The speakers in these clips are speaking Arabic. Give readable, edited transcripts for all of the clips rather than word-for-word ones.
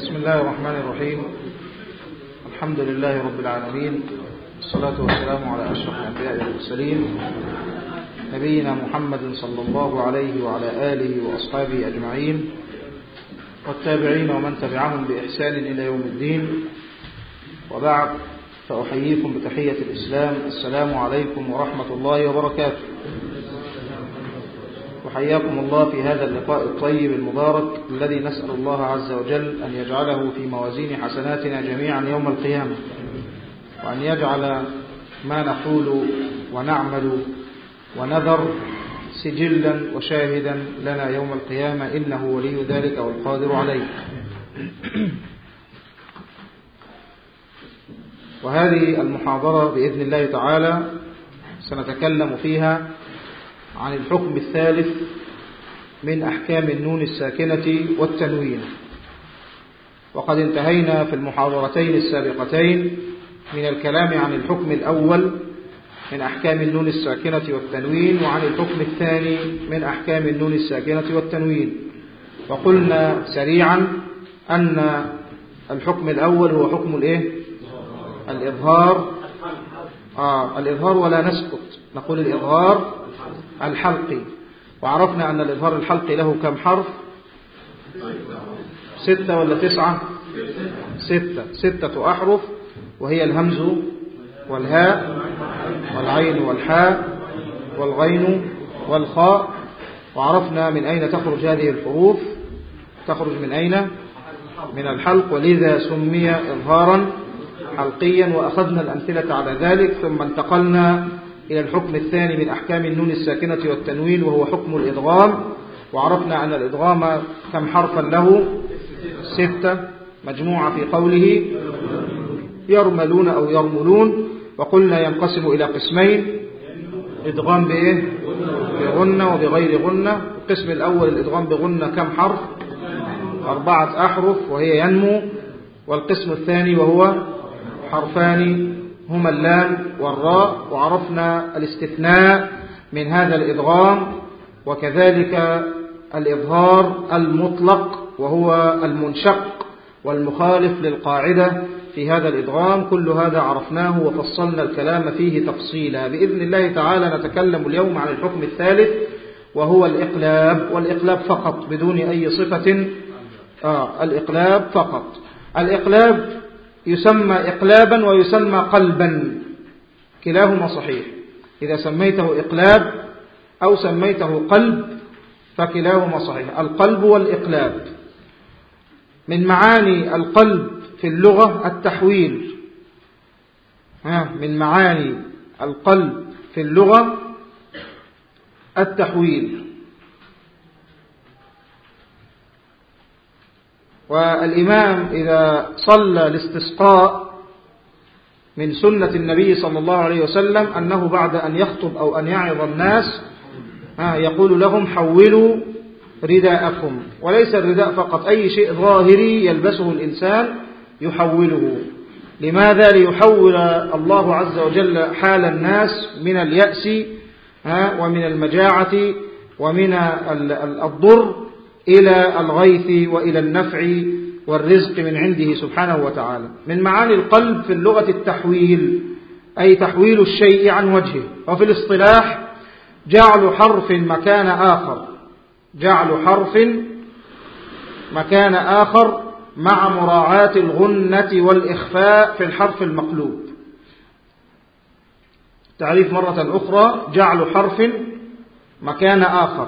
بسم الله الرحمن الرحيم. الحمد لله رب العالمين، والصلاة والسلام على أشرف الأنبياء والمرسلين نبينا محمد صلى الله عليه وعلى آله وأصحابه أجمعين، والتابعين ومن تبعهم بإحسان إلى يوم الدين. وبعد، فأحييكم بتحية الإسلام، السلام عليكم ورحمة الله وبركاته. وحياكم الله في هذا اللقاء الطيب المبارك الذي نسأل الله عز وجل أن يجعله في موازين حسناتنا جميعا يوم القيامة، وأن يجعل ما نقول ونعمل ونذر سجلا وشاهدا لنا يوم القيامة، إنه ولي ذلك والقادر عليه. وهذه المحاضرة بإذن الله تعالى سنتكلم فيها عن الحكم الثالث من أحكام النون الساكنة والتنوين. وقد انتهينا في المحاضرتين السابقتين من الكلام عن الحكم الأول من أحكام النون الساكنة والتنوين، وعن الحكم الثاني من أحكام النون الساكنة والتنوين. وقلنا سريعا أن الحكم الأول هو حكم الإظهار. الإظهار ولا نسكت، نقول الإظهار الحلقي. وعرفنا أن الإظهار الحلقي له كم حرف؟ 6 ولا 9؟ 6 أحرف، وهي الهمز والهاء والعين والحاء والغين والخاء. وعرفنا من أين تخرج هذه الحروف، تخرج من أين؟ من الحلق، ولذا سمي إظهارا حلقيا. وأخذنا الأمثلة على ذلك، ثم انتقلنا إلى الحكم الثاني من أحكام النون الساكنة والتنوين، وهو حكم الإدغام. وعرفنا أن الإدغام كم حرفا له؟ 6 مجموعة في قوله يرملون أو يرملون. وقلنا ينقسم إلى قسمين: إدغام بغنة وبغير غنة. القسم الأول الإدغام بغنة كم حرف؟ 4 أحرف، وهي ينمو. والقسم الثاني وهو حرفان هما اللام والراء. وعرفنا الاستثناء من هذا الإدغام، وكذلك الإظهار المطلق وهو المنشق والمخالف للقاعدة في هذا الإدغام. كل هذا عرفناه وفصلنا الكلام فيه تفصيلا. بإذن الله تعالى نتكلم اليوم عن الحكم الثالث، وهو الإقلاب. والإقلاب فقط بدون أي صفة. الإقلاب فقط. الإقلاب يسمى إقلابا ويسمى قلبا، كلاهما صحيح. إذا سميته إقلاب أو سميته قلب فكلاهما صحيح. القلب والإقلاب. من معاني القلب في اللغة التحويل. من معاني القلب في اللغة التحويل. والإمام إذا صلى الاستسقاء من سنة النبي صلى الله عليه وسلم أنه بعد أن يخطب أو أن يعظ الناس يقول لهم حولوا رداءكم. وليس الرداء فقط، أي شيء ظاهري يلبسه الإنسان يحوله. لماذا؟ ليحول الله عز وجل حال الناس من اليأس ومن المجاعة ومن الضر إلى الغيث وإلى النفع والرزق من عنده سبحانه وتعالى. من معاني القلب في اللغة التحويل، أي تحويل الشيء عن وجهه. وفي الاصطلاح جعل حرف مكان آخر، جعل حرف مكان آخر مع مراعاة الغنة والإخفاء في الحرف المقلوب. تعريف مرة أخرى: جعل حرف مكان آخر،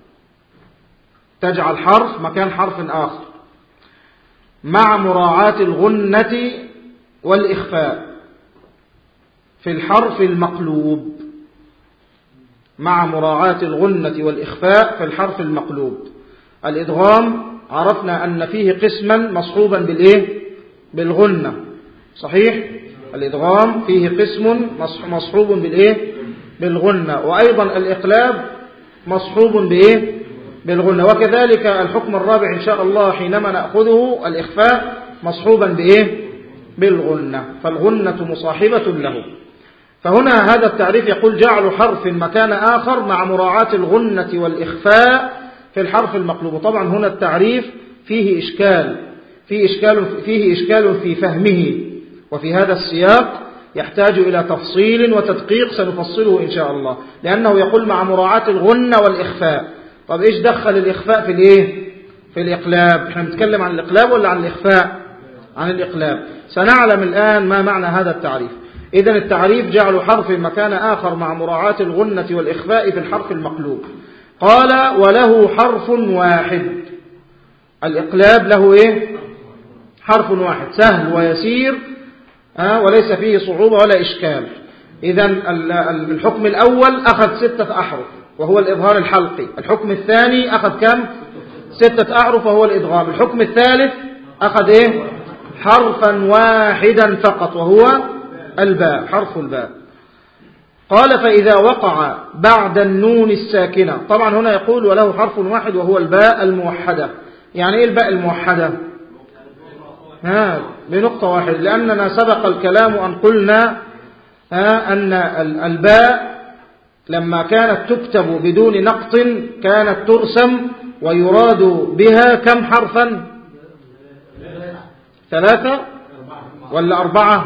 تجعل حرف مكان حرف آخر مع مراعاة الغنة والإخفاء في الحرف المقلوب، مع مراعاة الغنة والإخفاء في الحرف المقلوب. الإدغام عرفنا أن فيه قسما مصحوبا بالغنة، صحيح؟ الإدغام فيه قسم مصحوب بالغنة. وأيضا الإقلاب مصحوب بالغنة. وكذلك الحكم الرابع إن شاء الله حينما نأخذه الإخفاء مصحوبا بالغنة، فالغنة مصاحبة له. فهنا هذا التعريف يقول جعل حرف مكان آخر مع مراعاة الغنة والإخفاء في الحرف المقلوب. طبعا هنا التعريف فيه إشكال، فيه إشكال في فهمه، وفي هذا السياق يحتاج إلى تفصيل وتدقيق سنفصله إن شاء الله، لأنه يقول مع مراعاة الغنة والإخفاء. طب إيش دخل الإخفاء في الإيه؟ في الإقلاب. إحنا بنتكلم عن الإقلاب ولا عن الإخفاء؟ عن الإقلاب. سنعلم الآن ما معنى هذا التعريف. إذن التعريف جعل حرف مكان آخر مع مراعاة الغنة والإخفاء في الحرف المقلوب. قال وله حرف واحد. الإقلاب له إيه؟ حرف واحد سهل ويسير وليس فيه صعوبة ولا إشكال. إذن الحكم الأول أخذ 6 أحرف وهو الإظهار الحلقي. الحكم الثاني أخذ كم؟ 6 أحرف وهو الإدغام. الحكم الثالث أخذ إيه؟ حرفا واحدا فقط وهو الباء، حرف الباء. قال فإذا وقع بعد النون الساكنة. طبعا هنا يقول وله حرف واحد وهو الباء الموحدة. يعني إيه الباء الموحدة؟ بنقطة واحدة، لأننا سبق الكلام أن قلنا أن الباء لما كانت تكتب بدون نقط كانت ترسم ويراد بها كم حرفا؟ 3 ولا 4؟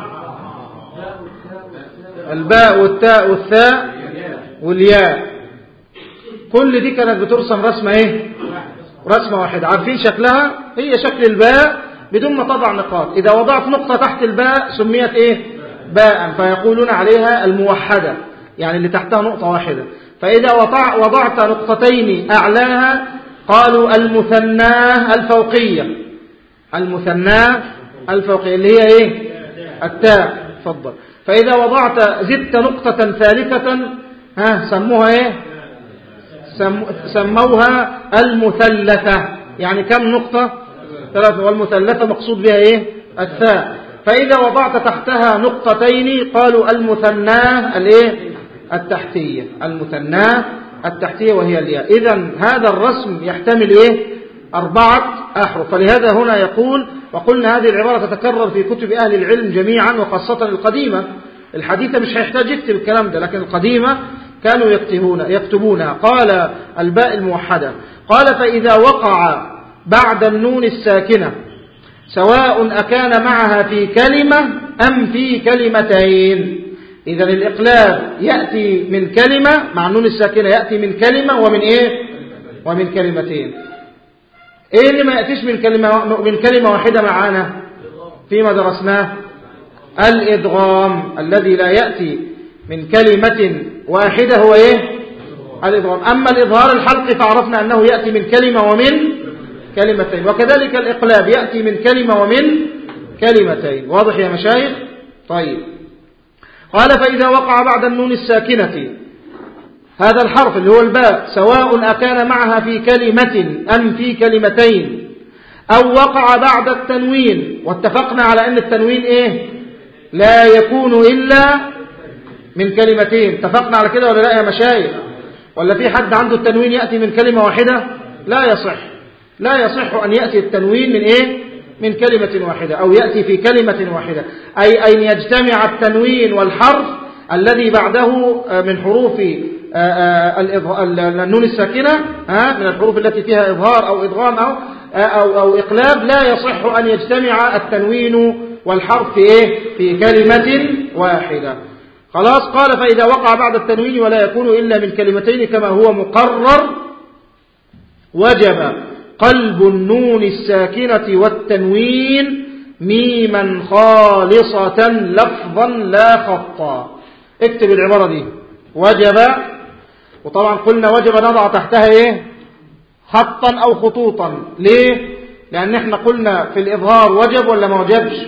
الباء والتاء والثاء والياء، كل دي كانت بترسم رسمة ايه؟ رسمة واحدة. عارفين شكلها؟ هي شكل الباء بدون ما تضع نقاط. إذا وضعت نقطة تحت الباء سميت ايه؟ باء، فيقولون عليها الموحدة، يعني اللي تحتها نقطة واحدة. فإذا وضعت نقطتين أعلاها قالوا المثناه الفوقية. المثناه الفوقية اللي هي ايه؟ التاء. تفضل. فإذا زدت نقطة ثالثة سموها ايه؟ سموها المثلثة. يعني كم نقطة؟ 3. والمثلثة مقصود بها ايه؟ الثاء. فإذا وضعت تحتها نقطتين قالوا المثناه الايه؟ التحتية. المثناه التحتية وهي الياء. إذن هذا الرسم يحتمل ايه؟ 4 أحرف. فلهذا هنا يقول، وقلنا هذه العبارة تتكرر في كتب أهل العلم جميعا وخاصة القديمة. الحديثة مش هيحتاج يكتب الكلام ده، لكن القديمة كانوا يكتبونها. قال الباء الموحدة. قال فإذا وقع بعد النون الساكنة سواء أكان معها في كلمة أم في كلمتين. إذن الإقلاب يأتي من كلمة مع النون الساكنة، يأتي من كلمة ومن إيه؟ ومن كلمتين. إيه اللي ما يأتيش من كلمة واحدة معانا فيما درسناه؟ الإدغام الذي لا يأتي من كلمة واحدة هو إيه؟ الإدغام. أما الإظهار الحلقي فعرفنا أنه يأتي من كلمة ومن كلمتين، وكذلك الإقلاب يأتي من كلمة ومن كلمتين. واضح يا مشايخ؟ طيب. قال فإذا وقع بعد النون الساكنة هذا الحرف اللي هو الباء سواء أكان معها في كلمة أم في كلمتين، أو وقع بعد التنوين. واتفقنا على أن التنوين إيه؟ لا يكون إلا من كلمتين. اتفقنا على كده ولا لا يا مشايخ؟ ولا في حد عنده التنوين يأتي من كلمة واحدة؟ لا يصح. لا يصح أن يأتي التنوين من إيه؟ من كلمة واحدة، أو يأتي في كلمة واحدة، أي أن يجتمع التنوين والحرف الذي بعده من حروف النون الساكنة من الحروف التي فيها إظهار أو إدغام أو إقلاب. لا يصح أن يجتمع التنوين والحرف في إيه؟ في كلمة واحدة. خلاص. قال فإذا وقع بعد التنوين ولا يكون إلا من كلمتين كما هو مقرر وجب قلب النون الساكنة والتنوين ميما خالصة لفظا لا خطا. اكتب العبارة دي وجب، وطبعا قلنا وجب نضع تحتها ايه؟ خطا او خطوطا. ليه؟ لان احنا قلنا في الاظهار وجب ولا ما وجبش؟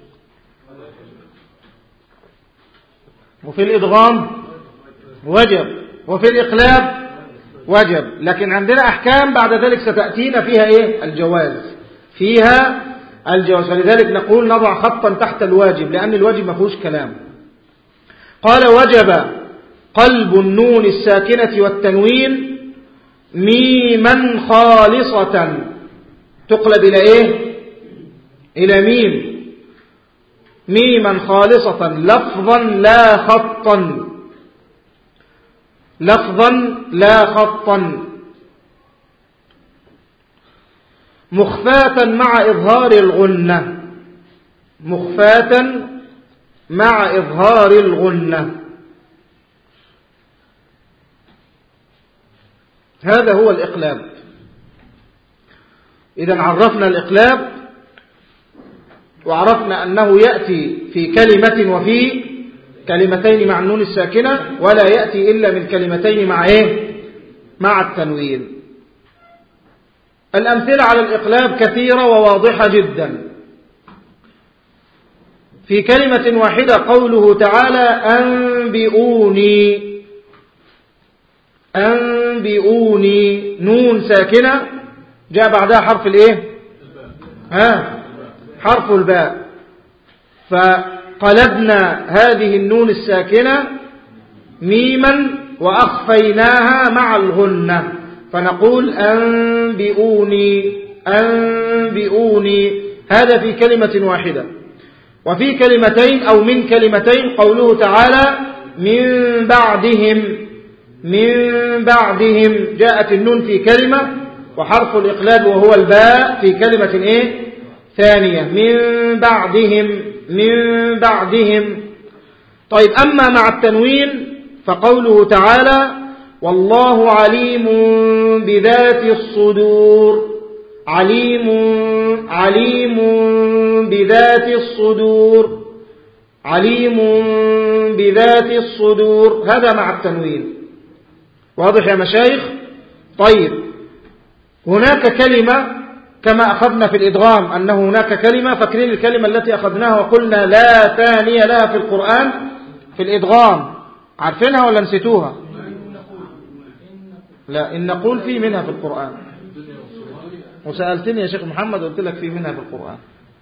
وفي الادغام وجب، وفي الاقلاب وجب. لكن عندنا احكام بعد ذلك ستأتينا فيها ايه؟ الجواز. فيها الجواز. فلذلك نقول نضع خطا تحت الواجب، لان الواجب ما فيهوش كلام. قال وجب قلب النون الساكنة والتنوين ميما خالصة. تقلب إلى إيه؟ إلى ميم. ميما خالصة لفظا لا خطا. لفظا لا خطا. مخفاة مع إظهار الغنة، مخفاة مع إظهار الغنة. هذا هو الإقلاب. إذا عرفنا الإقلاب وعرفنا أنه يأتي في كلمة وفي كلمتين مع النون الساكنة، ولا يأتي إلا من كلمتين مع إيه؟ مع التنوين. الأمثلة على الإقلاب كثيرة وواضحة جدا. في كلمة واحدة قوله تعالى أنبئوني، أنبئوني، نون ساكنة جاء بعدها حرف الإيه؟ حرف الباء، فقلبنا هذه النون الساكنة ميما وأخفيناها مع الغنة، فنقول أنبئوني، أنبئوني. هذا في كلمة واحدة. وفي كلمتين أو من كلمتين قوله تعالى من بعدهم، من بعدهم، جاءت النون في كلمة وحرف الإقلاب وهو الباء في كلمة إيه؟ ثانية، من بعدهم، من بعدهم. طيب، أما مع التنوين فقوله تعالى والله عليم بذات الصدور، عليم، عليم بذات الصدور، عليم بذات الصدور. هذا مع التنوين. واضح يا مشايخ؟ طيب، هناك كلمة كما أخذنا في الإدغام أنه هناك كلمة، فاكرين الكلمة التي أخذناها وقلنا لا ثاني لها في القرآن في الإدغام، عارفينها ولا نسيتوها؟ لا، إن نقول في منها في القرآن، وسألتني يا شيخ محمد قلت لك في منها في القرآن.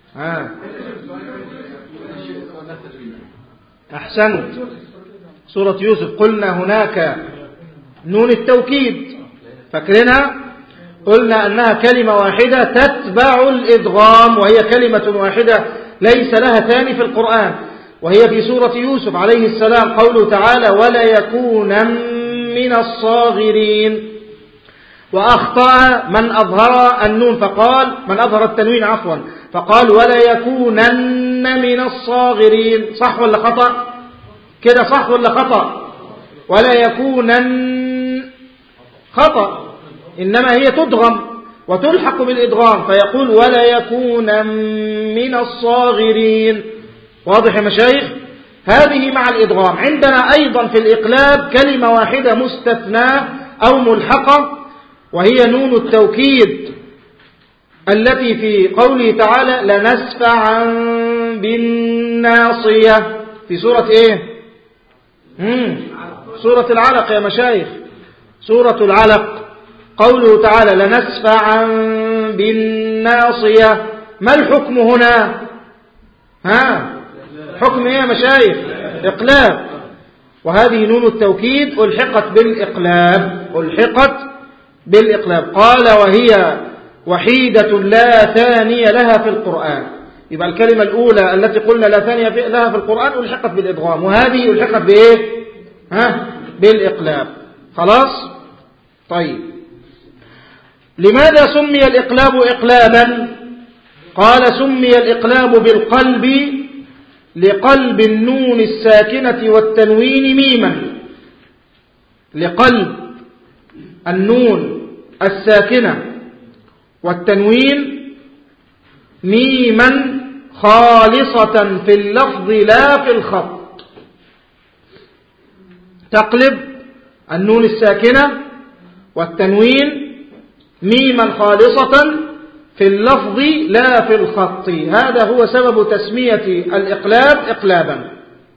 أحسنت. سورة يوسف قلنا هناك نون التوكيد، فاكرينها؟ قلنا أنها كلمة واحدة تتبع الإدغام، وهي كلمة واحدة ليس لها ثاني في القرآن، وهي في سورة يوسف عليه السلام قوله تعالى ولا يكون من الصاغرين. وأخطأ من أظهر النون فقال، من أظهر التنوين عفوا، فقال ولا يكونن من الصاغرين. صح ولا خطأ؟ كده صح ولا خطأ؟ ولا يكونن خطأ، إنما هي تدغم وتلحق بالإدغام، فيقول ولا يكونن من الصاغرين. واضح يا مشايخ؟ هذه مع الإدغام. عندنا أيضا في الإقلاب كلمة واحدة مستثناة أو ملحقة، وهي نون التوكيد التي في قوله تعالى لنسفعا بالناصية في سورة إيه؟ سورة العلق يا مشايخ، سورة العلق. قوله تعالى لنسفعا بالناصية. ما الحكم هنا؟ حكم إيه يا مشايخ؟ إقلاب. وهذه نون التوكيد ألحقت بالإقلاب، ألحقت بالإقلاب. قال وهي وحيدة لا ثاني لها في القرآن. يبقى الكلمة الأولى التي قلنا لا ثاني لها في القرآن ألحقت بالإدغام، وهذه ألحقت بإيه؟ بالإقلاب. خلاص؟ طيب، لماذا سمي الإقلاب إقلابا؟ قال سمي الإقلاب بالقلب لقلب النون الساكنة والتنوين ميما، لقلب النون الساكنة والتنوين ميما خالصة في اللفظ لا في الخط. تقلب النون الساكنة والتنوين ميما خالصة في اللفظ لا في الخط. هذا هو سبب تسمية الإقلاب إقلابا.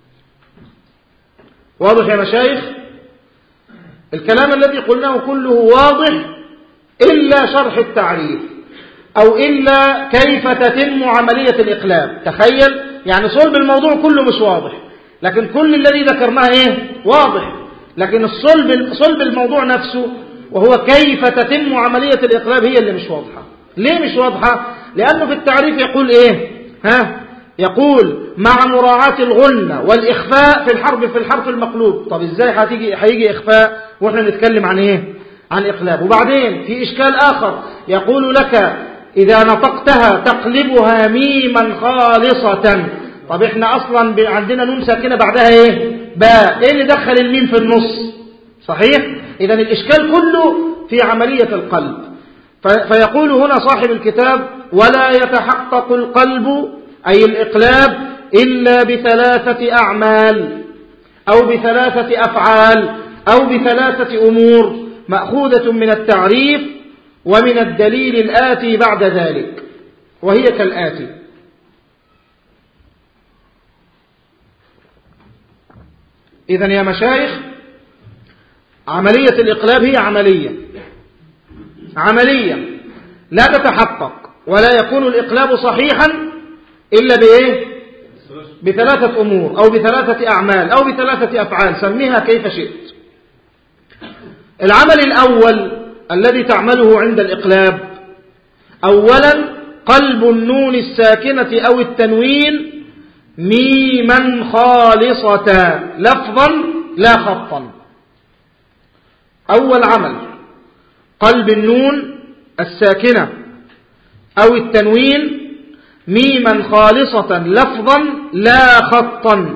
واضح يا مشايخ؟ الكلام الذي قلناه كله واضح إلا شرح التعريف، أو إلا كيف تتم عملية الإقلاب. تخيل يعني صلب الموضوع كله مش واضح، لكن كل الذي ذكرناه إيه؟ واضح. لكن صلب الموضوع نفسه وهو كيف تتم عملية الإقلاب هي اللي مش واضحة. ليه مش واضحة؟ لأنه في التعريف يقول إيه؟ يقول مع مراعاة الغنة والإخفاء في الحرف المقلوب. طب إزاي هيجي إخفاء وإحنا نتكلم عن إيه؟ عن إقلاب. وبعدين في إشكال آخر، يقول لك إذا نطقتها تقلبها ميما خالصة. طب احنا أصلا عندنا نون ساكنة بعدها ايه؟ باء. ايه اللي دخل الميم في النص؟ صحيح؟ إذن الإشكال كله في عملية القلب. فيقول هنا صاحب الكتاب: ولا يتحقق القلب أي الإقلاب إلا بثلاثة أعمال أو بثلاثة أفعال أو بثلاثة أمور مأخوذة من التعريف ومن الدليل الآتي بعد ذلك، وهي كالآتي: إذن يا مشايخ، عملية الإقلاب هي عملية لا تتحقق ولا يكون الإقلاب صحيحا إلا بإيه؟ بثلاثة أمور أو بثلاثة أعمال أو بثلاثة أفعال، سميها كيف شئت. العمل الأول الذي تعمله عند الإقلاب: أولا قلب النون الساكنة أو التنوين ميما خالصة لفظا لا خطا. أول عمل قلب النون الساكنة أو التنوين ميما خالصة لفظا لا خطا،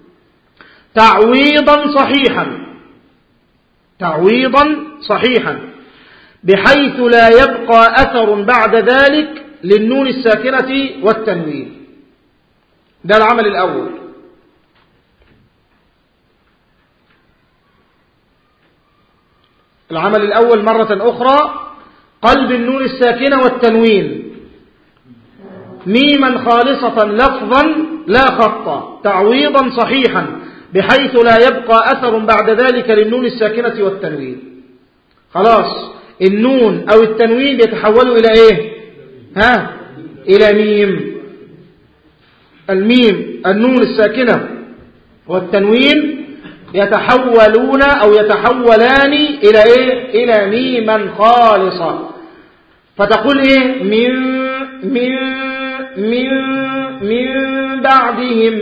تعويضا صحيحا بحيث لا يبقى أثر بعد ذلك للنون الساكنة والتنوين. ده العمل الأول. العمل الأول مرة أخرى: قلب النون الساكنة والتنوين ميما خالصة لفظا لا خطا، تعويضا صحيحا بحيث لا يبقى أثر بعد ذلك للنون الساكنة والتنوين. خلاص، النون أو التنوين يتحولوا إلى إيه؟ إلى ميم. الميم، النون الساكنة والتنوين يتحولون أو يتحولان إلى إيه؟ إلى ميما خالصة. فتقول إيه؟ من بعدهم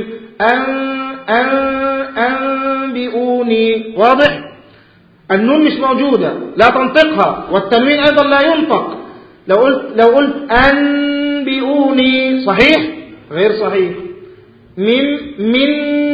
أنبئوني. واضح؟ النون مش موجودة، لا تنطقها، والتنوين أيضا لا ينطق. لو قلت أنبئوني صحيح؟ غير صحيح. من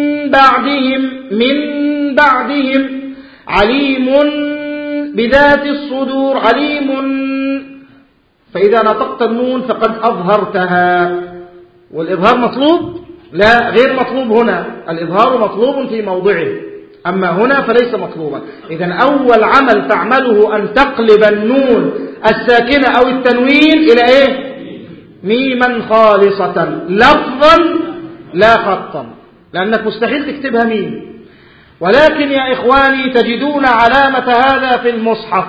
بعدهم عليم بذات الصدور، عليم. فإذا نطقت النون فقد أظهرتها. والإظهار مطلوب؟ لا، غير مطلوب هنا. الإظهار مطلوب في موضعه، أما هنا فليس مطلوبا. إذن أول عمل تعمله أن تقلب النون الساكنة أو التنوين إلى إيه؟ ميما خالصة لفظا لا خطا، لأنك مستحيل تكتبها ميم. ولكن يا إخواني تجدون علامة هذا في المصحف.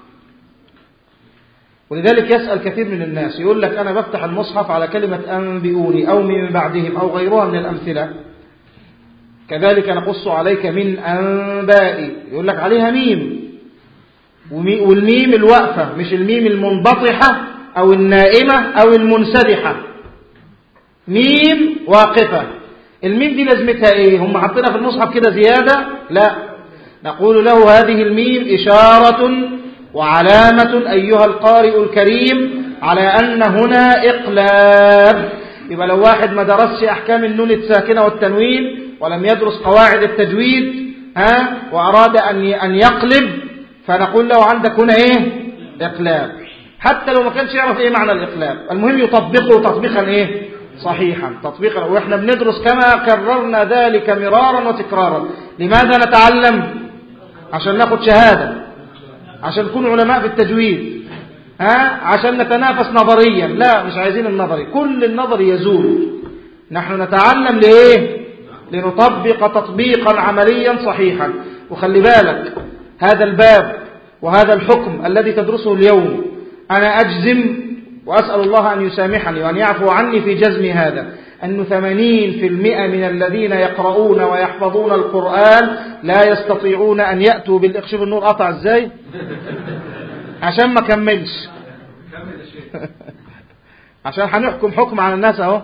ولذلك يسأل كثير من الناس، يقول لك أنا بفتح المصحف على كلمة أنبئوني أو من بعدهم أو غيرها من الأمثلة، كذلك نقص عليك من أنبائي، يقول لك عليها ميم، والميم الوقفة مش الميم المنبطحة أو النائمة أو المنسدحة، ميم واقفة. الميم دي لازمتها إيه؟ هم حطينا في المصحف كده زيادة؟ لا، نقول له هذه الميم إشارة وعلامة أيها القارئ الكريم على أن هنا إقلاب. يبقى لو واحد ما درسش أحكام النون الساكنة والتنوين ولم يدرس قواعد التجويد وأراد أن يقلب، فنقول له عندك هنا إيه؟ إقلاب، حتى لو ما كانش يعرف إيه معنى الإقلاب. المهم يطبقه تطبيقا إيه؟ صحيحا، تطبيقا. وإحنا بندرس كما كررنا ذلك مرارا وتكرارا. لماذا نتعلم؟ عشان ناخد شهادة، عشان نكون علماء في التجويد، عشان نتنافس نظريا. لا، مش عايزين النظري، كل النظري يزول. نحن نتعلم لإيه؟ لنطبق تطبيقا عمليا صحيحا. وخلي بالك، هذا الباب وهذا الحكم الذي تدرسه اليوم، أنا أجزم وأسأل الله أن يسامحني وأن يعفو عني في جزم هذا، أن 80% من الذين يقرؤون ويحفظون القرآن لا يستطيعون أن يأتوا بالإخشف. النور قطع إزاي؟ عشان ما كملش عشان هنحكم حكم على الناس أهو.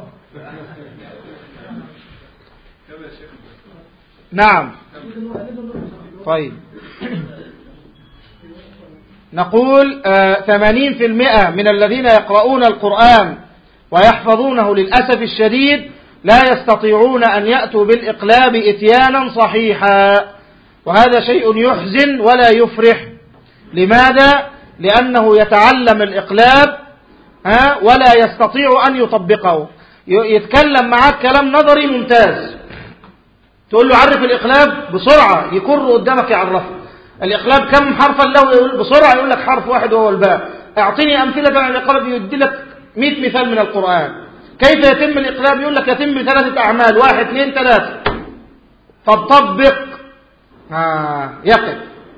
نعم، طيب. نقول 80% من الذين يقرؤون القرآن ويحفظونه للأسف الشديد لا يستطيعون أن يأتوا بالإقلاب إتيانا صحيحا، وهذا شيء يحزن ولا يفرح. لماذا؟ لأنه يتعلم الإقلاب ولا يستطيع أن يطبقه. يتكلم معك كلام نظري ممتاز، تقول له عرف الإقلاب بسرعة يكر قدامك يعرفه. الإقلاب كم حرفا له؟ يقول بسرعة، يقول لك حرف واحد وهو الباء. اعطيني أمثلة عن الإقلاب، يدي لك 100 مثال من القرآن. كيف يتم الإقلاب؟ يقول لك يتم ب3 أعمال، 1 2 3. فطبق، يقف،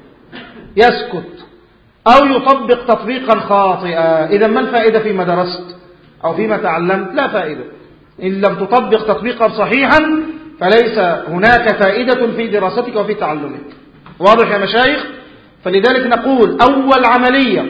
يسكت، أو يطبق تطبيقا خاطئا. إذا ما الفائدة فيما درست أو فيما تعلمت؟ لا فائدة. إن لم تطبق تطبيقا صحيحا فليس هناك فائدة في دراستك وفي تعلمك. واضح يا مشايخ؟ فلذلك نقول أول عملية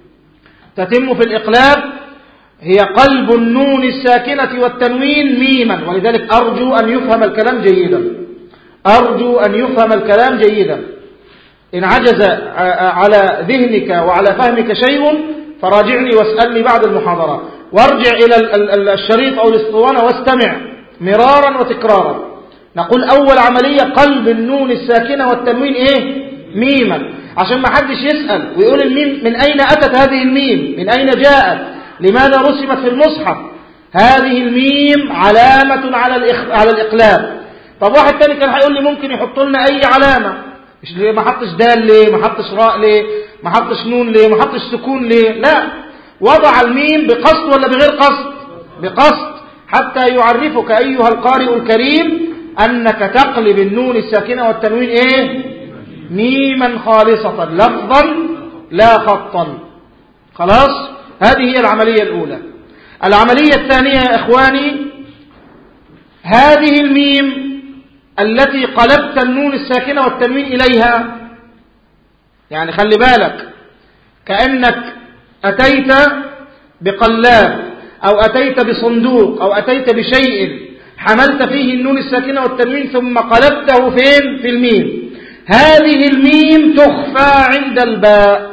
تتم في الإقلاب هي قلب النون الساكنة والتنوين ميما. ولذلك أرجو أن يفهم الكلام جيدا، أرجو أن يفهم الكلام جيدا. إن عجز على ذهنك وعلى فهمك شيء فراجعني واسألني بعد المحاضرة، وارجع إلى الشريط أو الاسطوانة واستمع مرارا وتكرارا. نقول أول عملية قلب النون الساكنة والتنوين ميما، عشان ما حدش يسأل ويقول الميم من أين أتت هذه الميم، من أين جاءت، لماذا رسمت في المصحف. هذه الميم علامة على الإقلاب. طب واحد تاني كان هيقول لي ممكن يحط لنا أي علامة، مش ليه ما حطش دال، ليه ما حطش راء، ليه ما حطش نون، ليه ما حطش سكون، ليه؟ لا، وضع الميم بقصد ولا بغير قصد؟ بقصد، حتى يعرفك أيها القارئ الكريم أنك تقلب النون الساكنة والتنوين ميما خالصة لفظا لا خطا. خلاص، هذه هي العملية الأولى. العملية الثانية يا إخواني، هذه الميم التي قلبت النون الساكنة والتنوين إليها، يعني خلي بالك كأنك أتيت بقلاب أو أتيت بصندوق أو أتيت بشيء حملت فيه النون الساكنة والتنوين ثم قلبته فين؟ في الميم. هذه الميم تخفى عند الباء.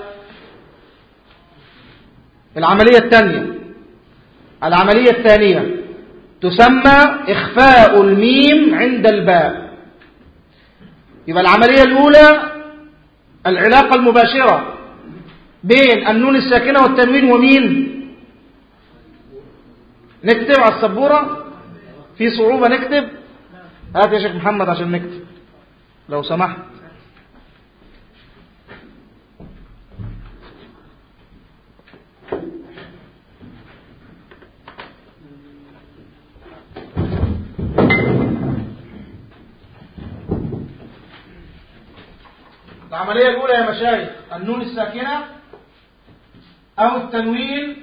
العملية الثانية تسمى إخفاء الميم عند الباء. يبقى العملية الأولى العلاقة المباشرة بين النون الساكنة والتنوين ومين؟ نكتب على السبورة، في صعوبة نكتب؟ هات يا شيخ محمد عشان نكتب لو سمحت. العملية الأولى يا مشايخ النون الساكنة أو التنوين.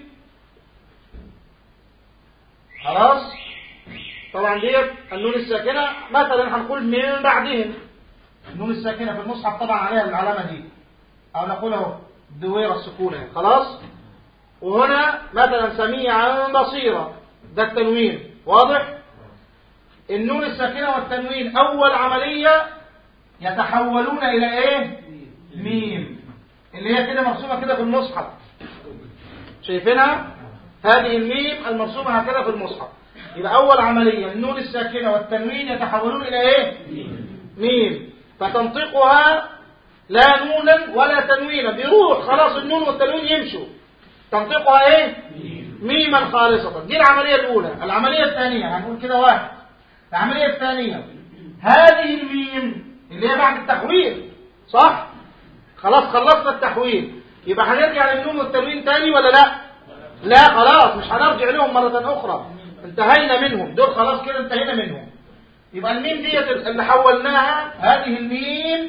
خلاص، طبعا ديت النون الساكنة مثلا هنقول من بعدهم. النون الساكنة في المصحف طبعا عليها العلامة دي، أو نقول اهو دويرة السكونة. خلاص، وهنا مثلا سميعا بصيرا، ده التنوين. واضح؟ النون الساكنة والتنوين أول عملية يتحولون إلى ميم، اللي هي كده مرسومة كده في المصحف. شايفينها؟ هذه الميم المرسومة هكذا في المصحف. يبقى أول عملية النون الساكنة والتنوين يتحولون إلى ميم، فتنطقها لا نونا ولا تنوينا، بيروح خلاص النون والتنوين يمشوا، تنطقها ميما خالصة. دي العملية الأولى. العملية الثانية هنقول كده واحد. العملية الثانية هذه الميم اللي هي بعد التحويل، صح؟ خلاص خلصنا التحويل، يبقى هنرجع للنون والتنوين تاني ولا لا؟ لا، خلاص مش هنرجع لهم مرة أخرى، انتهينا منهم دول، خلاص كده انتهينا منهم. يبقى الميم دي اللي حولناها، هذه الميم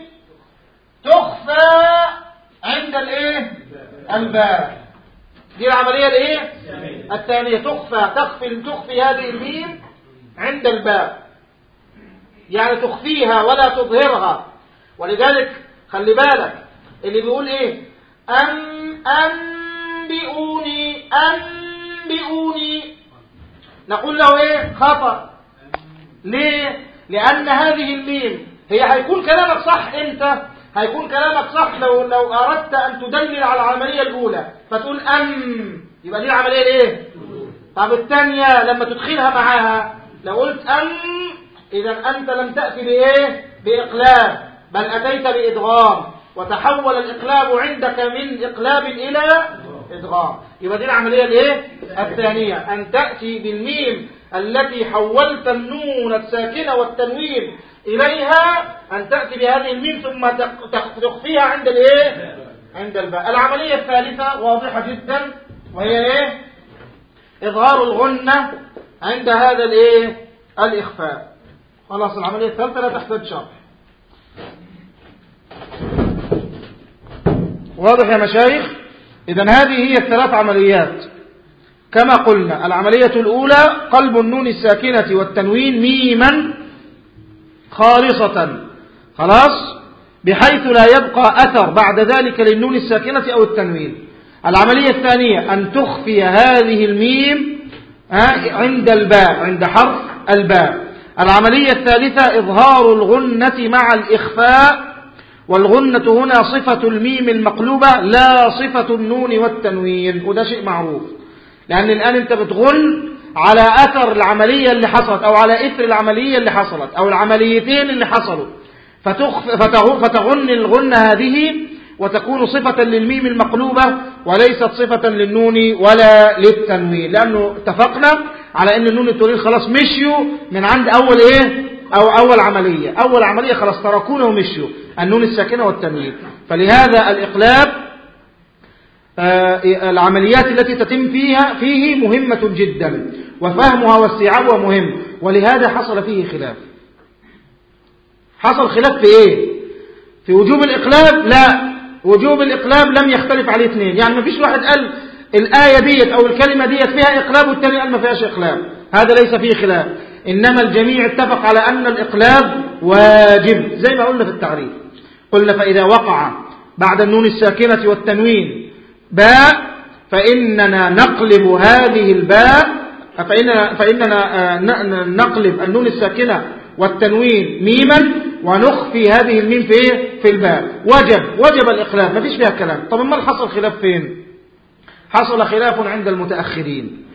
تخفى عند الباء. دي العملية الثانية، تخفي هذه الميم عند الباء، يعني تخفيها ولا تظهرها. ولذلك خلي بالك اللي بيقول أنبئوني نقول له خطأ. ليه؟ لأن هذه الميم هي هيكون كلامك صح امتى؟ هيكون كلامك صح لو أردت أن تدلل على العملية الأولى فتقول يبقى دي العملية الايه؟ طب الثانية لما تدخلها معاها لو قلت إذا أنت لم تأتي بإيه؟ بإقلاب، بل أتيت بإدغام، وتحول الإقلاب عندك من إقلاب إلى إدغام. يبقى دي العملية الايه؟ الثانية، أن تأتي بالميم التي حولت النون الساكنة والتنوين إليها، أن تأتي بهذه الميم ثم تخفيها عند الايه؟ عند الباء. العملية الثالثة واضحة جدا، وهي ايه؟ إظهار الغنة عند هذا الايه؟ الإخفاء. خلاص العملية الثالثة لا تحتاج شرح. واضح يا مشايخ؟ إذن هذه هي الثلاث عمليات كما قلنا. العملية الأولى قلب النون الساكنة والتنوين ميما خالصة، خلاص، بحيث لا يبقى أثر بعد ذلك للنون الساكنة أو التنوين. العملية الثانية أن تخفي هذه الميم عند الباء، عند حرف الباء. العملية الثالثة إظهار الغنة مع الإخفاء، والغنة هنا صفة الميم المقلوبة لا صفة النون والتنوين، وده شيء معروف، لأن الآن أنت بتغن على أثر العملية اللي حصلت، أو على إثر العملية اللي حصلت، أو العمليتين اللي حصلوا، فتغن الغنة هذه وتكون صفة للميم المقلوبة وليست صفة للنون ولا للتنوين، لأنه اتفقنا على أن النون والتنوين خلاص مشيوا من عند أول إيه؟ أو أول عملية خلاص تركونه ومشيوا، النون الساكنة والتنوين. فلهذا الإقلاب العمليات التي تتم فيه مهمة جدا، وفهمها واستيعابها مهم، ولهذا حصل فيه خلاف. حصل خلاف في إيه؟ في وجوب الإقلاب؟ لا، وجوب الإقلاب لم يختلف عليه اثنين، يعني ما فيش واحد قال الآية ديت أو الكلمة ديت فيها إقلاب والتاني قال ما فيهاش إقلاب، هذا ليس فيه خلاف، إنما الجميع اتفق على أن الإقلاب واجب، زي ما قلنا في التعريف. قلنا فإذا وقع بعد النون الساكنة والتنوين باء فإننا نقلب هذه الباء، فإننا نقلب النون الساكنة والتنوين ميما ونخفي هذه الميم في الباء. وجب الإقلاب، ما فيش فيها كلام. طب ما حصل خلاف فين؟ حصل خلاف عند المتأخرين.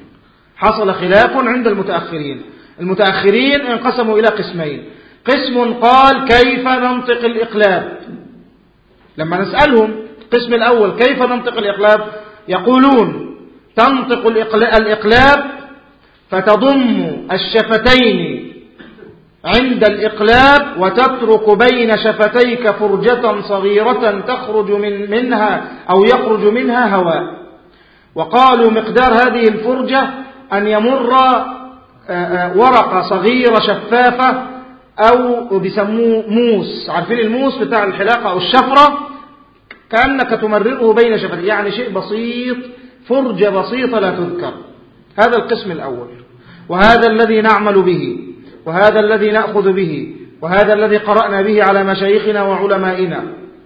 المتأخرين انقسموا إلى قسمين. قسم قال كيف ننطق الإقلاب، لما نسألهم القسم الأول كيف ننطق الإقلاب يقولون تنطق الإقلاب فتضم الشفتين عند الإقلاب وتترك بين شفتيك فرجة صغيرة تخرج منها أو يخرج منها هواء. وقالوا مقدار هذه الفرجة أن يمر ورقة صغيرة شفافة أو بيسموه موس، عارفين الموس بتاع الحلاقة أو الشفرة، كأنك تمرره بين شفتيك، يعني شيء بسيط، فرجة بسيطة لا تذكر. هذا القسم الأول، وهذا الذي نعمل به، وهذا الذي نأخذ به، وهذا الذي قرأنا به على مشايخنا وعلمائنا،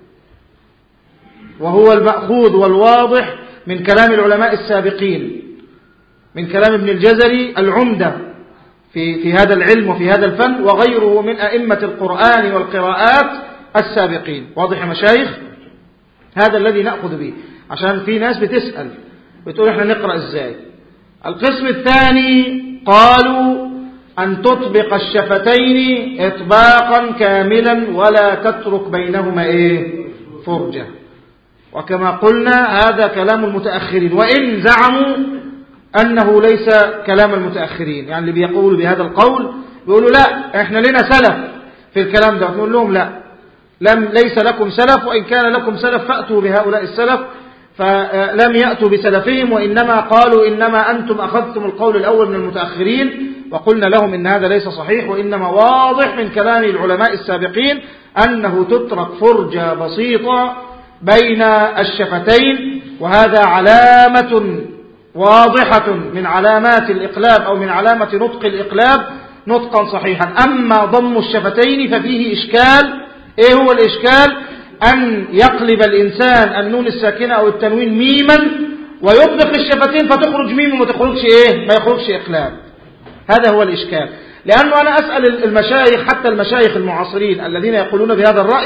وهو المأخوذ والواضح من كلام العلماء السابقين، من كلام ابن الجزري العمدة في هذا العلم وفي هذا الفن، وغيره من أئمة القرآن والقراءات السابقين. واضح يا مشايخ؟ هذا الذي نأخذ به، عشان في ناس بتسأل بتقول احنا نقرأ ازاي. القسم الثاني قالوا أن تطبق الشفتين إطباقا كاملا ولا تترك بينهما فرجة. وكما قلنا هذا كلام المتأخرين، وإن زعموا أنه ليس كلام المتأخرين، يعني اللي بيقولوا بهذا القول بيقولوا لا احنا لنا سلف في الكلام ده، نقول لهم لا، ليس لكم سلف، وإن كان لكم سلف فأتوا بهؤلاء السلف، فلم يأتوا بسلفهم، وإنما قالوا إنما أنتم أخذتم القول الأول من المتأخرين، وقلنا لهم إن هذا ليس صحيح، وإنما واضح من كلام العلماء السابقين أنه تترك فرجة بسيطة بين الشفتين، وهذا علامة واضحة من علامات الإقلاب أو من علامة نطق الإقلاب نطقا صحيحا. أما ضم الشفتين ففيه إشكال. إيه هو الإشكال؟ أن يقلب الإنسان النون الساكنة أو التنوين ميما ويطبق الشفتين فتخرج ميم وما تخرجش ما يخرجش إقلاب. هذا هو الإشكال. لأنه أنا أسأل المشايخ، حتى المشايخ المعاصرين الذين يقولون بهذا الرأي،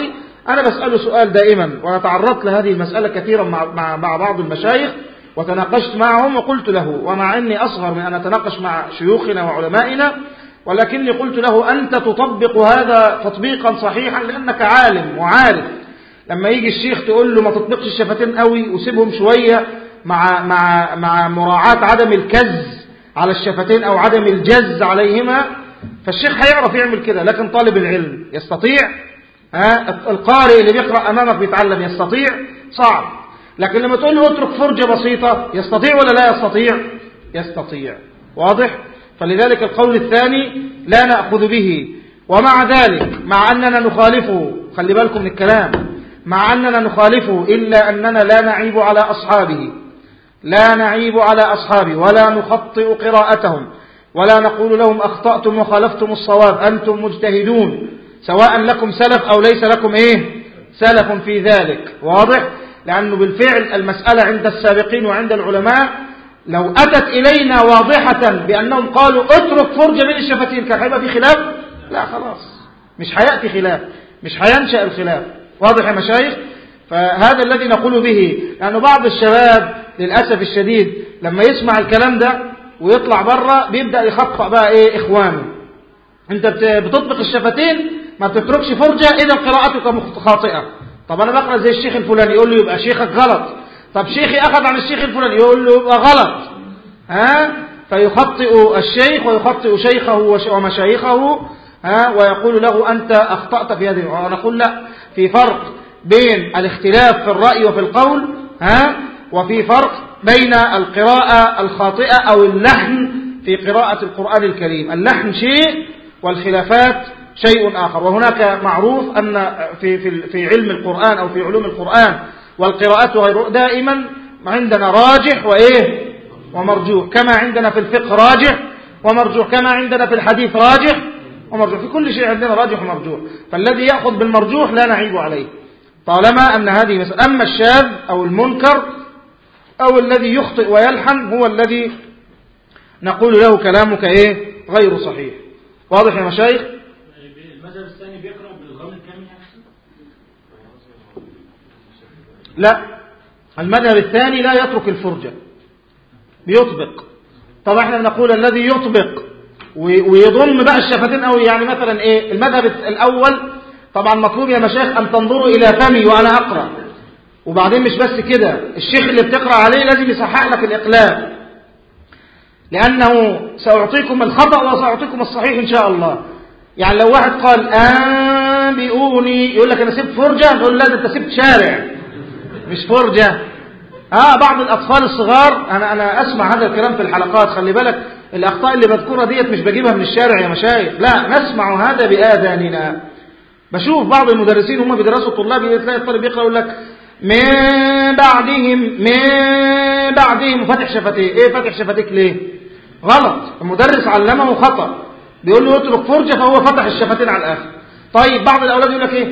أنا بسأله سؤال دائما، وأنا تعرضت لهذه المسألة كثيرا مع بعض المشايخ وتناقشت معهم، وقلت له، ومع أني أصغر من أن أتناقش مع شيوخنا وعلمائنا، ولكني قلت له أنت تطبق هذا تطبيقا صحيحا لأنك عالم وعارف. لما يجي الشيخ تقول له ما تطبقش الشفتين قوي وسيبهم شوية مع مراعاة عدم الكز على الشفتين أو عدم الجز عليهما، فالشيخ هيعرف يعمل كده. لكن طالب العلم يستطيع، القارئ اللي بيقرأ أمامك بيتعلم يستطيع، صعب. لكن لما تقول له اترك فرجة بسيطة، يستطيع ولا لا يستطيع؟ يستطيع. واضح؟ فلذلك القول الثاني لا نأخذ به. ومع ذلك مع أننا نخالفه، خلي بالكم من الكلام، مع أننا نخالفه إلا أننا لا نعيب على أصحابه، لا نعيب على أصحابه ولا نخطئ قراءتهم ولا نقول لهم أخطأتم وخالفتم الصواب، أنتم مجتهدون، سواء لكم سلف أو ليس لكم سلف في ذلك. واضح؟ لأنه بالفعل المسألة عند السابقين وعند العلماء لو أتت إلينا واضحة بأنهم قالوا اترك فرجة بين الشفتين كان هيبقى في خلاف؟ لا خلاص، مش هيأتي خلاف، مش هينشأ الخلاف. واضح يا مشايخ؟ فهذا الذي نقول به، لأنه بعض الشباب للأسف الشديد لما يسمع الكلام ده ويطلع بره بيبدأ يخطأ بقى إخوانه. أنت بتطبق الشفتين ما بتتركش فرجة، إذا قراءتك خاطئة. طب أنا بقرأ زي الشيخ الفلاني، يقول له يبقى شيخك غلط. طب شيخي أخذ عن الشيخ الفلاني، يقول له يبقى غلط. فيخطئ الشيخ ويخطئ شيخه ومشايخه، ويقول له أنت أخطأت في هذه. ونقول لا، في فرق بين الاختلاف في الرأي وفي القول، وفي فرق بين القراءة الخاطئة أو اللحن في قراءة القرآن الكريم. اللحن شيء والخلافات شيء آخر. وهناك معروف أن في علم القرآن أو في علوم القرآن والقراءات غيره دائما عندنا راجح ومرجوح، كما عندنا في الفقه راجح ومرجوح، كما عندنا في الحديث راجح ومرجوح، في كل شيء عندنا راجح ومرجوح. فالذي يأخذ بالمرجوح لا نعيب عليه طالما أن هذه مسألة. أما الشاذ أو المنكر أو الذي يخطئ ويلحن هو الذي نقول له كلامك غير صحيح. واضح يا مشايخ؟ المذهب الثاني بيقرأ بالغام الكامل؟ لا، المذهب الثاني لا يترك الفرجة، بيطبق. طبعا احنا بنقول الذي يطبق ويضم بقى الشفتين، أو يعني مثلا المذهب الأول طبعا مطلوب يا مشايخ أن تنظروا إلى فمي وأنا أقرأ. وبعدين مش بس كده، الشيخ اللي بتقرأ عليه لازم يصحح لك الإقلاب، لأنه سأعطيكم الخطأ وسأعطيكم الصحيح إن شاء الله. يعني لو واحد قال أنبئوني يقول لك أنا سبت فرجة، نقول لا ده أنت سبت شارع مش فرجة. بعض الأطفال الصغار أنا أسمع هذا الكلام في الحلقات. خلي بالك الأخطاء اللي بذكرها ديت مش بجيبها من الشارع يا مشايخ، لا، نسمع هذا بآذاننا. بشوف بعض المدرسين هم بيدرسوا الطلاب، تلاقي الطالب يقرأ يقول لك من بعدهم فتح شفتيه. فتح شفتيك ليه؟ غلط، المدرس علمه خطأ، بيقول له اترك فرجة فهو فتح الشفتين على الآخر. طيب بعض الأولاد يقول لك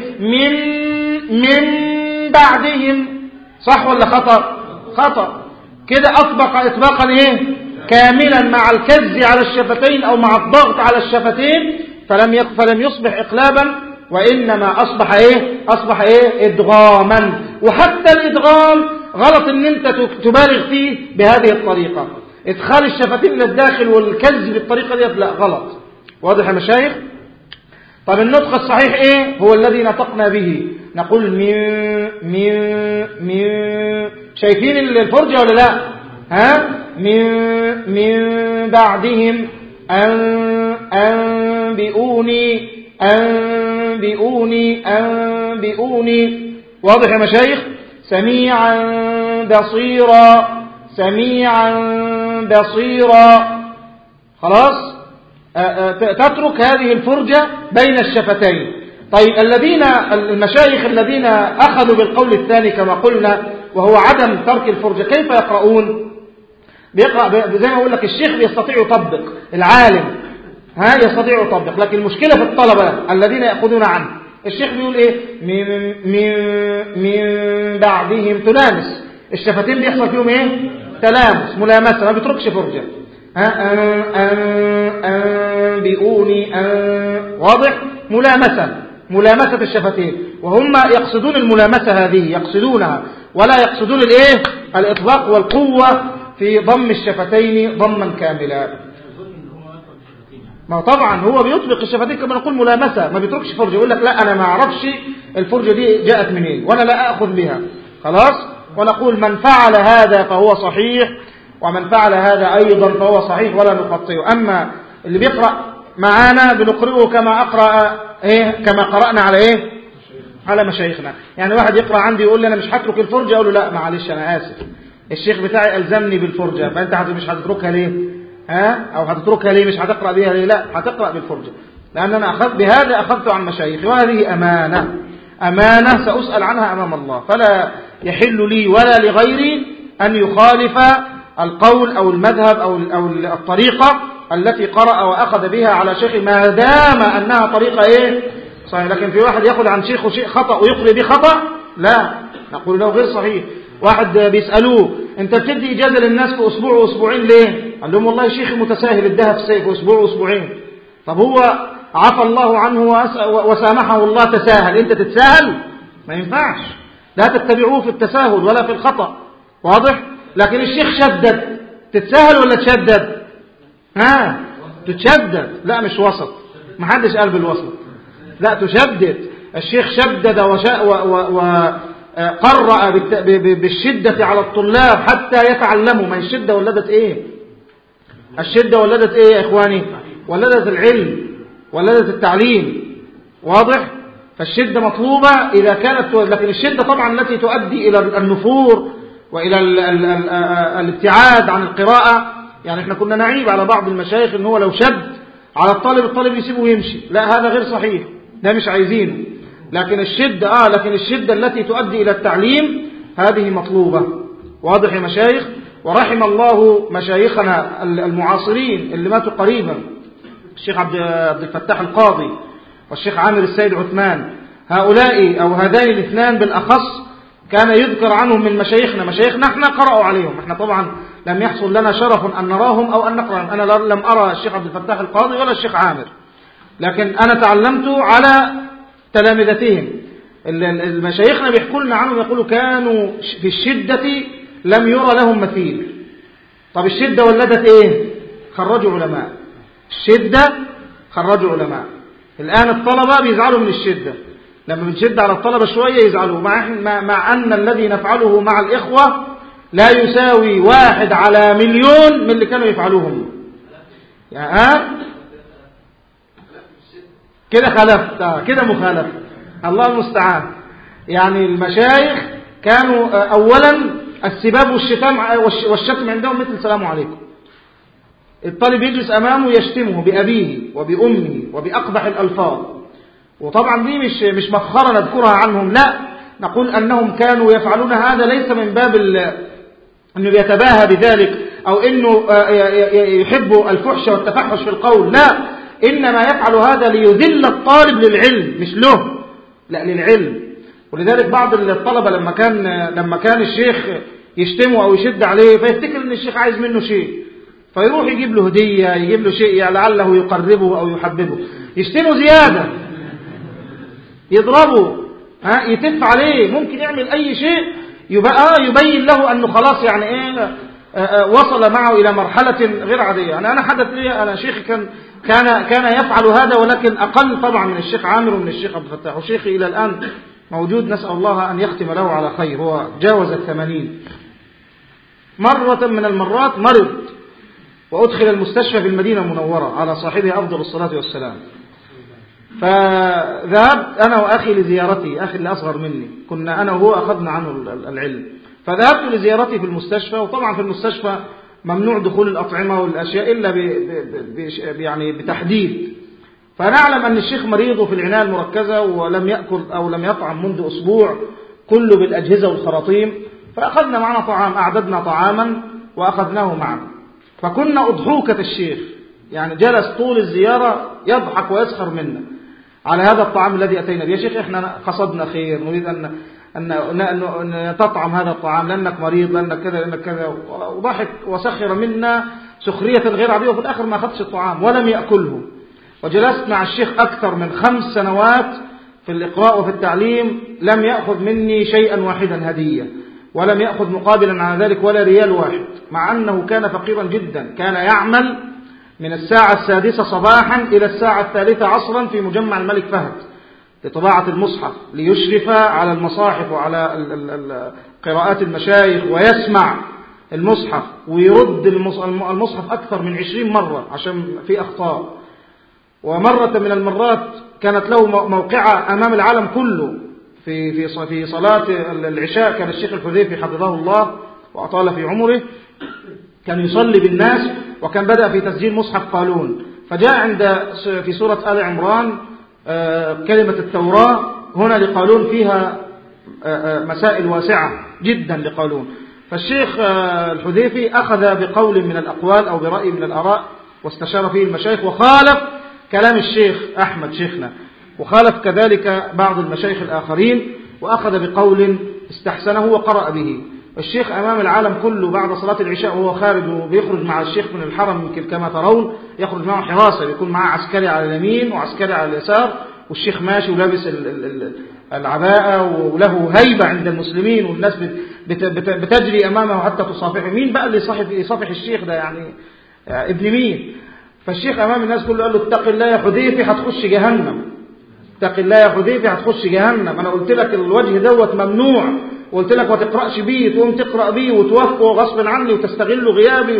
من بعدهم، صح ولا خطأ؟ خطأ. كده أطبق إطباقا كاملا مع الكز على الشفتين أو مع الضغط على الشفتين، فلم يصبح إقلابا، وإنما أصبح إدغاما. وحتى الإدغام غلط إن أنت تبالغ فيه بهذه الطريقة، إدخال الشفتين للداخل والكز بالطريقة دي لا، غلط. واضح يا مشايخ؟ طب النطق الصحيح هو الذي نطقنا به، نقول من شايفين الفرجة ولا لا؟ من بعدهم أنبئوني. واضح يا مشايخ؟ سميعا بصيرا. خلاص، تترك هذه الفرجة بين الشفتين. طيب المشايخ الذين أخذوا بالقول الثاني كما قلنا وهو عدم ترك الفرجة، كيف يقرؤون؟ بيقرأ زي ما أقول لك، الشيخ بيستطيع يطبق، العالم يستطيع يطبق، لكن المشكلة في الطلبة الذين يأخذون عنه. الشيخ بيقول من بعدهم، تلامس الشفتين، بيحصل فيهم تلامس، ملامسة، ما بيتركش فرجة. أنبئوني واضح؟ ملامسة، ملامسة الشفتين، وهم يقصدون الملامسة هذه، يقصدونها ولا يقصدون الايه الإطلاق والقوة في ضم الشفتين ضما كاملا. ما طبعا هو بيطلق الشفتين كما نقول ملامسة، ما بيتركش فرجة، يقول لك لا أنا ما أعرفش الفرجة دي جاءت منين وأنا لا أخذ بها خلاص. ونقول من فعل هذا فهو صحيح، ومن فعل هذا أيضا فهو صحيح ولا نخطئه. أما اللي بيقرأ معانا بنقرئه كما أقرأ كما قرأنا على على مشايخنا. يعني واحد يقرأ عندي يقول لي أنا مش هترك الفرجة، أقول له لا معلش أنا آسف، الشيخ بتاعي ألزمني بالفرجة، فأنت مش هتتركها ليه؟ أو هتتركها ليه؟ مش هتقرأ بيها ليه؟ لا، هتقرأ بالفرجة، لأن أنا بهذا أخذت عن مشايخي، وهذه أمانة سأسأل عنها أمام الله، فلا يحل لي ولا لغيري أن يخالف القول أو المذهب أو الطريقة التي قرأ وأخذ بها على شيخ ما دام أنها طريقة صحيح. لكن في واحد يأخذ عن شيخه شيء خطأ ويقرأ به خطأ، لا، نقول له غير صحيح. واحد بيسألوه أنت بتدي إجازة للناس في أسبوع وأسبوعين ليه؟ قال لهم والله شيخي متساهل ادها في أسبوع وأسبوعين. طب هو عفى الله عنه وسامحه الله، تساهل، أنت تتساهل؟ ما ينفعش، لا تتبعوه في التساهل ولا في الخطأ، واضح؟ لكن الشيخ شدد، تتساهل ولا تشدد؟ تتشدد، لا مش وسط، ما حدش قال بالوسط، لا تشدد. الشيخ شدد وقرأ بالشدة على الطلاب حتى يتعلموا. ما الشدة ولدت الشدة ولدت يا إخواني؟ ولدت العلم، ولدت التعليم، واضح؟ فالشدة مطلوبة إذا كانت، لكن الشدة طبعا التي تؤدي إلى النفور وإلى الابتعاد عن القراءة. يعني احنا كنا نعيب على بعض المشايخ ان هو لو شد على الطالب يسيبه ويمشي، لا هذا غير صحيح، ده مش عايزينه. لكن الشدة التي تؤدي إلى التعليم هذه مطلوبة، واضح يا مشايخ؟ ورحم الله مشايخنا المعاصرين اللي ماتوا قريبا، الشيخ عبد الفتاح القاضي والشيخ عامر السيد عثمان، هؤلاء أو هذين الاثنان بالأخص كان يذكر عنهم من مشايخنا احنا قرأوا عليهم. احنا طبعا لم يحصل لنا شرف أن نراهم أو أن نقرأهم، أنا لم أرى الشيخ عبد الفتاح القاضي ولا الشيخ عامر، لكن أنا تعلمت على تلامذتهم. المشايخنا بيحكوا لنا عنهم، يقولوا كانوا في الشدة لم يرى لهم مثيل. طب الشدة ولدت خرجوا علماء، الشدة خرجوا علماء. الآن الطلبة بيزعلوا من الشدة، لما بنشد على الطلبة شوية يزعلوا، مع أن الذي نفعله مع الإخوة لا يساوي 1 على مليون من اللي كانوا يفعلوهم. كده خلفت، كده مخالفة، الله المستعان. يعني المشايخ كانوا أولا السباب والشتم عندهم مثل السلام عليكم. الطالب يجلس أمامه يشتمه بأبيه وبأمه وبأقبح الألفاظ، وطبعا دي مش مفخرة نذكرها عنهم، لا، نقول أنهم كانوا يفعلون هذا ليس من باب أنه يتباهى بذلك أو أنه يحب الفحش والتفحش في القول، لا، إنما يفعل هذا ليذل الطالب للعلم، مش له، لا، للعلم. ولذلك بعض الطلبة لما كان الشيخ يشتمه أو يشد عليه فيفتكر أن الشيخ عايز منه شيء، فيروح يجيب له هدية، يجيب له شيء لعله يقربه أو يحببه، يشتمه زيادة، يضربه، يتف عليه، ممكن يعمل أي شيء يبين له أنه خلاص يعني وصل معه إلى مرحلة غير عادية. يعني أنا حدث لي، أنا شيخي كان يفعل هذا، ولكن أقل طبعا من الشيخ عامر ومن الشيخ عبد الفتاح، وشيخي إلى الآن موجود، نسأل الله أن يختم له على خير، هو جاوز 80. مرة من المرات مرض وأدخل المستشفى في المدينة المنورة على صاحبه أفضل الصلاة والسلام، فذهبت أنا وأخي لزيارتي، أخي اللي أصغر مني، كنا أنا وهو أخذنا عنه العلم، فذهبت لزيارتي في المستشفى. وطبعا في المستشفى ممنوع دخول الأطعمة والأشياء إلا يعني بتحديد. فنعلم أن الشيخ مريض في العناية المركزة ولم يأكل أو لم يطعم منذ أسبوع، كله بالأجهزة والخراطيم، فأخذنا معنا طعام، أعددنا طعاما وأخذناه معنا. فكنا أضحوكة الشيخ، يعني جلس طول الزيارة يضحك ويسخر منا على هذا الطعام الذي أتينا به. يا شيخ إحنا قصدنا خير، نريد أن تطعم هذا الطعام لأنك مريض، لأنك كذا، لأنك كذا، وضحك وسخر منا سخرية غير عادية، وفي الآخر ما أخذش الطعام ولم يأكله. وجلست مع الشيخ أكثر من 5 سنوات في الإقراء وفي التعليم لم يأخذ مني شيئا واحدا هدية، ولم يأخذ مقابلا على ذلك ولا ريال واحد، مع أنه كان فقيرا جدا. كان يعمل من الساعة 6 صباحا إلى الساعة 3 عصرا في مجمع الملك فهد لطباعة المصحف، ليشرف على المصاحف وعلى قراءات المشايخ، ويسمع المصحف ويرد المصحف أكثر من 20 مرة عشان في أخطاء. ومرة من المرات كانت له موقعة أمام العالم كله في صلاة العشاء. كان الشيخ الحذيفي حفظه الله وأطال في عمره كان يصلي بالناس، وكان بدأ في تسجيل مصحف قالون، فجاء في سورة آل عمران كلمة التوراة هنا لقالون فيها مسائل واسعة جدا لقالون. فالشيخ الحذيفي أخذ بقول من الأقوال أو برأي من الآراء واستشار فيه المشايخ، وخالف كلام الشيخ أحمد شيخنا، وخالف كذلك بعض المشايخ الآخرين، وأخذ بقول استحسنه وقرأ به. الشيخ أمام العالم كله بعد صلاة العشاء وهو خارج، وبيخرج مع الشيخ من الحرم يمكن كما ترون، يخرج معه حراسة، بيكون معه عسكري على اليمين وعسكري على اليسار، والشيخ ماشي ولابس العباءة وله هيبة عند المسلمين، والناس بتجري أمامه حتى تصافحه. مين بقى اللي يصافح الشيخ ده؟ يعني ابن مين؟ فالشيخ أمام الناس كله قال له اتق الله يا حذيفي هتخش جهنم، اتق الله يا حذيفي هتخش جهنم. أنا قلت لك الوجه دوت ممنوع، وقلت لك ما تقرأش بيه، تقوم تقرأ بيه وتوافقه غصب عني وتستغل غيابي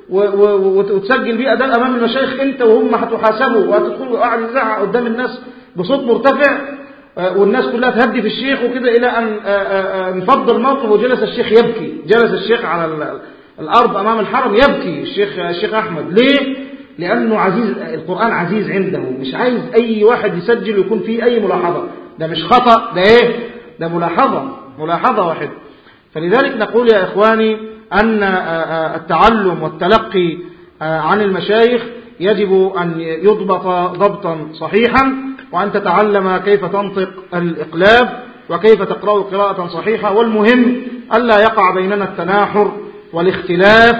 وتسجل بيه أداء أمام المشايخ أنت وهم هتحاسبوا، وهتدخلوا قاعد يزعق قدام الناس بصوت مرتفع، والناس كلها تهدي في الشيخ وكده، إلى أن انفض الموقف وجلس الشيخ يبكي. جلس الشيخ على الأرض أمام الحرم يبكي الشيخ أحمد. ليه؟ لأنه عزيز، القرآن عزيز عنده، مش عايز أي واحد يسجل ويكون فيه أي ملاحظة. ده مش خطأ، ده إيه؟ ده ملاحظة واحدة. فلذلك نقول يا إخواني أن التعلم والتلقي عن المشايخ يجب أن يضبط ضبطا صحيحا، وأن تتعلم كيف تنطق الإقلاب وكيف تقرأ قراءة صحيحة. والمهم ألا يقع بيننا التناحر والاختلاف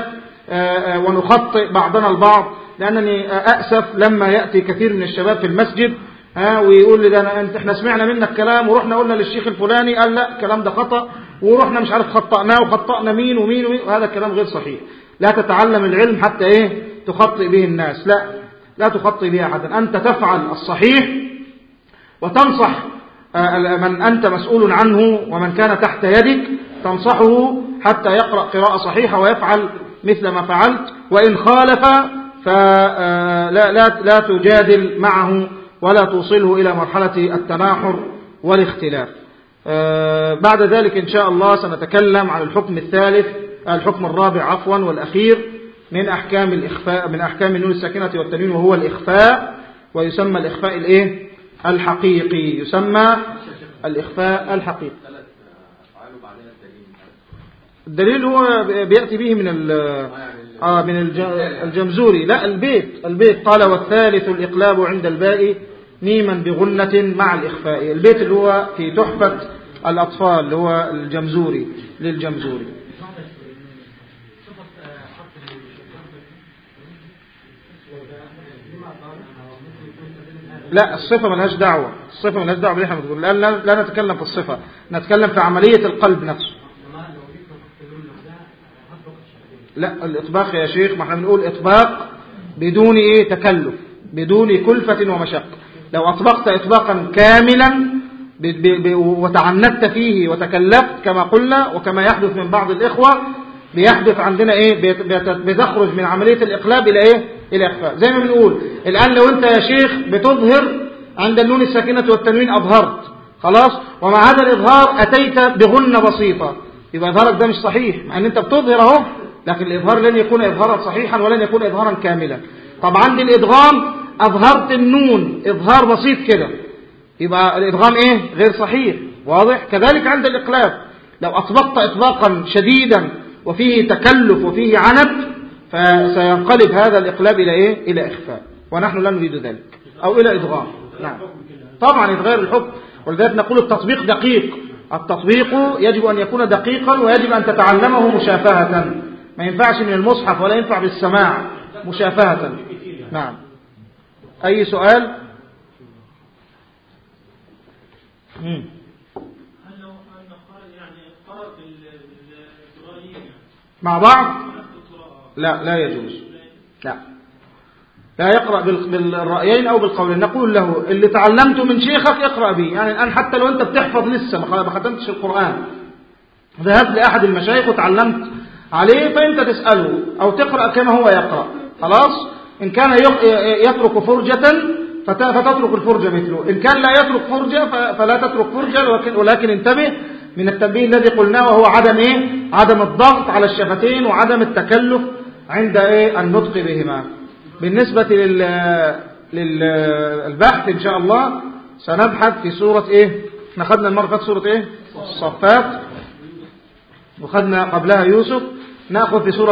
ونخطئ بعضنا البعض، لأنني أأسف لما يأتي كثير من الشباب في المسجد ويقول لي ده احنا سمعنا منك كلام ورحنا قلنا للشيخ الفلاني قال لا الكلام ده خطأ، ورحنا مش عارف خطأناه وخطأنا مين ومين ومين، وهذا الكلام غير صحيح. لا تتعلم العلم حتى ايه تخطئ به الناس، لا تخطئ به أحدا. أنت تفعل الصحيح وتنصح من أنت مسؤول عنه ومن كان تحت يدك، تنصحه حتى يقرأ قراءة صحيحة ويفعل مثل ما فعلت، وإن خالف فلا تجادل معه ولا توصله إلى مرحلة التناحر والاختلاف. بعد ذلك إن شاء الله سنتكلم عن الحكم الرابع والأخير من أحكام الإخفاء، من أحكام النون الساكنة والتنوين، وهو الإخفاء. ويسمى الإخفاء الحقيقي، يسمى الإخفاء الحقيقي. الدليل هو بيأتي به من الجمزوري. لا، البيت قال والثالث الإقلاب عند الباء ميما بغنة مع الإخفاء. البيت اللي هو في تحفة الأطفال اللي هو الجمزوري للجمزوري. لا، الصفة ملهاش دعوة باللي احنا بنقول. لا نتكلم في الصفة، نتكلم في عملية القلب نفسه. لا، الإطباق يا شيخ، ما احنا بنقول إطباق بدون تكلف، بدون كلفة ومشقة. لو أطبقت إطباقا كاملا وتعنت فيه وتكلفت كما قلنا، وكما يحدث من بعض الإخوة، بيحدث عندنا بتخرج من عملية الإقلاب إلى إخفاء. زي ما بنقول الآن لو أنت يا شيخ بتظهر عند النون الساكنة والتنوين أظهرت خلاص، ومع هذا الإظهار أتيت بغنة بسيطة، يبقى إظهارك ده مش صحيح، مع أن أنت بتظهر أهو، لكن الإظهار لن يكون إظهارا صحيحا ولن يكون إظهارا كاملا. طب عند الإدغام أظهرت النون إظهار بسيط كده، يبقى الإدغام غير صحيح، واضح؟ كذلك عند الإقلاب لو أطبقت إطباقا شديدا وفيه تكلف وفيه عنت، فسينقلب هذا الإقلاب إلى إخفاء، ونحن لا نريد ذلك، أو إلى إدغام. نعم طبعا يتغير الحكم، ولذلك نقول التطبيق دقيق. التطبيق يجب أن يكون دقيقا، ويجب أن تتعلمه مشافهة، ما ينفعش من المصحف ولا ينفع بالسماع، مشافهة. نعم. أي سؤال؟ هل لو أن يعني قرأ بالقرآن مع بعض؟ لا يجوز. لا يقرأ بالرأيين أو بالقولين. نقول له اللي تعلمته من شيخك اقرأ به. يعني الآن حتى لو أنت بتحفظ لسه ما ختمتش القرآن، ذهبت لأحد المشايخ وتعلمت عليه، فأنت تسأله أو تقرأ كما هو يقرأ. خلاص. إن كان يترك فرجة فتترك الفرجة مثله، إن كان لا يترك فرجة فلا تترك فرجة. ولكن انتبه من التنبيه الذي قلناه، وهو عدم الضغط على الشفتين وعدم التكلف عند النطق بهما. بالنسبة للبحث إن شاء الله سنبحث في سورة احنا خدنا المرة فاتت سورة الصفات، وخدنا قبلها يوسف. نأخذ في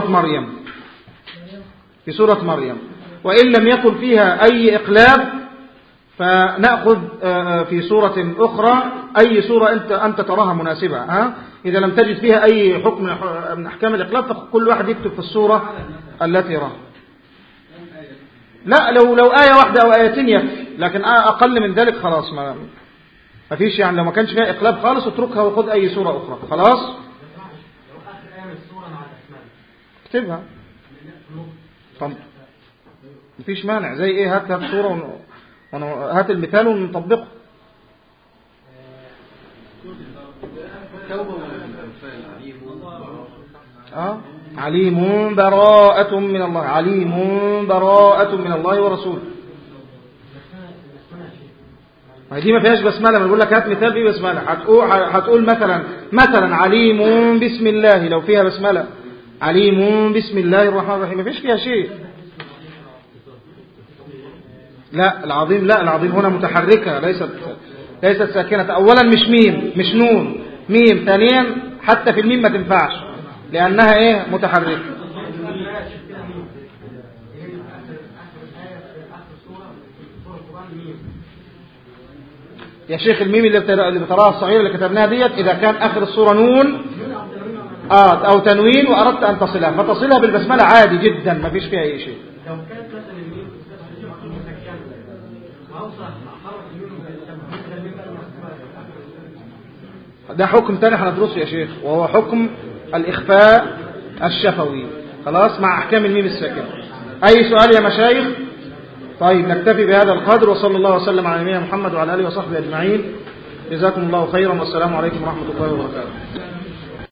سورة مريم، وإن لم يكن فيها أي إقلاب فنأخذ في سورة أخرى أي سورة أنت تراها مناسبة. إذا لم تجد فيها أي حكم من أحكام الإقلاب فكل واحد يكتب في السورة التي يراها. لا، لو آية واحدة أو آيتين يكفي، لكن أقل من ذلك خلاص ما فيش. يعني لو ما كانش فيها إقلاب خالص اتركها وخذ أي سورة أخرى. خلاص. اكتبها. طب مفيش مانع. زي هات سورة هات المثال ونطبقه. عليم براءة من الله، عليم براءة من الله ورسوله. دي ما فيهاش بسملة. ما بقول لك هات مثال فيه بسملة، هتقول مثلا عليم بسم الله. لو فيها بسملة عليم بسم الله الرحمن الرحيم ما فيش فيها شيء. لا العظيم هنا متحركة ليست ساكنة. أولا مش ميم، مش نون، ميم. ثانيا حتى في الميم ما تنفعش لأنها متحركة. يا شيخ الميم اللي بتراها الصغيرة اللي كتبناها ديت، إذا كان آخر الصورة نون أو تنوين وأردت أن تصلها فتصلها بالبسملة عادي جدا ما فيش فيها أي شيء. لو كانت مثلا الميم مسكنة وأوصل حرف الميم ده حكم تاني هندرسه يا شيخ، وهو حكم الإخفاء الشفوي. خلاص، مع أحكام الميم الساكنة. أي سؤال يا مشايخ؟ طيب نكتفي بهذا القدر، وصلى الله وسلم على نبينا محمد وعلى آله وصحبه أجمعين. جزاكم الله خيرا، والسلام عليكم ورحمة الله وبركاته.